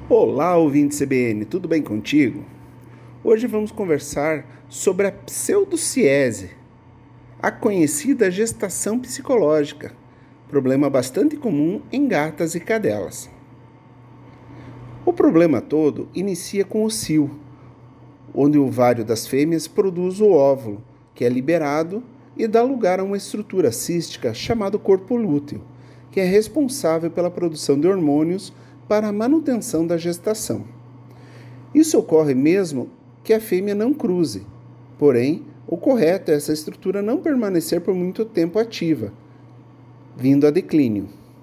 Olá, ouvinte CBN, tudo bem contigo? Hoje vamos conversar sobre a pseudociese, a conhecida gestação psicológica, problema bastante comum em gatas e cadelas. O problema todo inicia com o cio, onde o ovário das fêmeas produz o óvulo, que é liberado e dá lugar a uma estrutura cística chamada corpo lúteo, que é responsável pela produção de hormônios para a manutenção da gestação. Isso ocorre mesmo que a fêmea não cruze, porém, o correto é essa estrutura não permanecer por muito tempo ativa, vindo a declínio.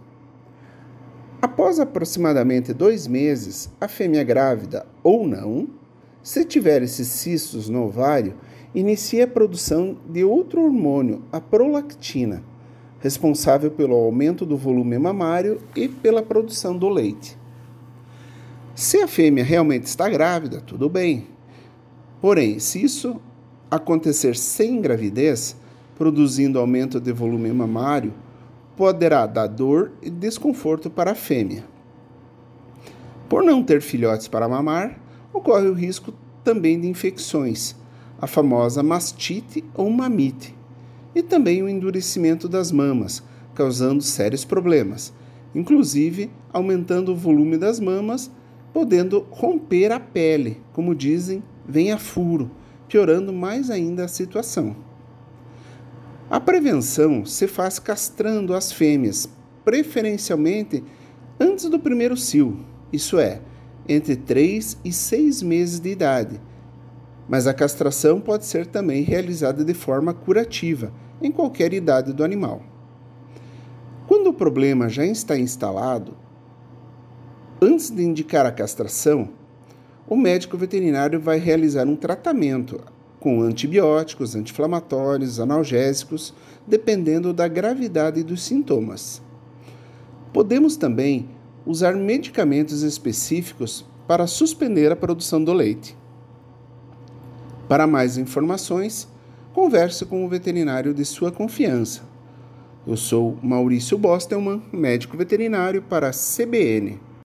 Após aproximadamente 2 meses, a fêmea grávida ou não, se tiver esses cistos no ovário, inicia a produção de outro hormônio, a prolactina, responsável pelo aumento do volume mamário e pela produção do leite. Se a fêmea realmente está grávida, tudo bem. Porém, se isso acontecer sem gravidez, produzindo aumento de volume mamário, poderá dar dor e desconforto para a fêmea. Por não ter filhotes para mamar, ocorre o risco também de infecções, a famosa mastite ou mamite, e também o endurecimento das mamas, causando sérios problemas, inclusive aumentando o volume das mamas, podendo romper a pele, como dizem, vem a furo, piorando mais ainda a situação. A prevenção se faz castrando as fêmeas, preferencialmente antes do primeiro cio, isso é, entre 3 e 6 meses de idade, mas a castração pode ser também realizada de forma curativa, em qualquer idade do animal. Quando o problema já está instalado, antes de indicar a castração, o médico veterinário vai realizar um tratamento com antibióticos, anti-inflamatórios, analgésicos, dependendo da gravidade dos sintomas. Podemos também usar medicamentos específicos para suspender a produção do leite. Para mais informações, converse com o veterinário de sua confiança. Eu sou Maurício Bostelman, médico veterinário para a CBN.